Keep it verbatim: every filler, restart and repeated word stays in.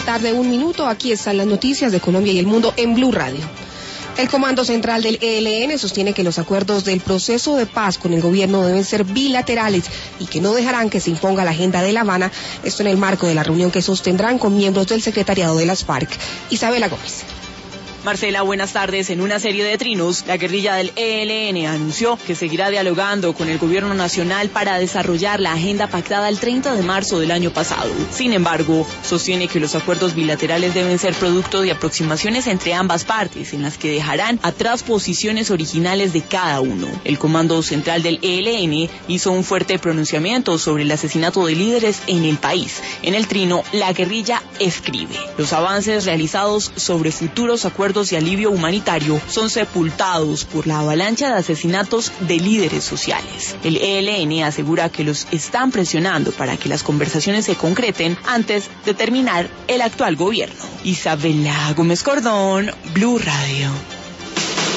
la tarde, un minuto. Aquí están las noticias de Colombia y el mundo en Blue Radio. El Comando Central del E L N sostiene que los acuerdos del proceso de paz con el gobierno deben ser bilaterales y que no dejarán que se imponga la agenda de La Habana, esto en el marco de la reunión que sostendrán con miembros del secretariado de las FARC. Isabela Gómez. Marcela, buenas tardes. En una serie de trinos, la guerrilla del E L N anunció que seguirá dialogando con el gobierno nacional para desarrollar la agenda pactada el treinta de marzo del año pasado. Sin embargo, sostiene que los acuerdos bilaterales deben ser producto de aproximaciones entre ambas partes, en las que dejarán atrás posiciones originales de cada uno. El Comando Central del E L N hizo un fuerte pronunciamiento sobre el asesinato de líderes en el país. En el trino, la guerrilla escribe: los avances realizados sobre futuros acuerdos y alivio humanitario son sepultados por la avalancha de asesinatos de líderes sociales. El E L N asegura que los están presionando para que las conversaciones se concreten antes de terminar el actual gobierno. Isabela Gómez Cordón, Blue Radio.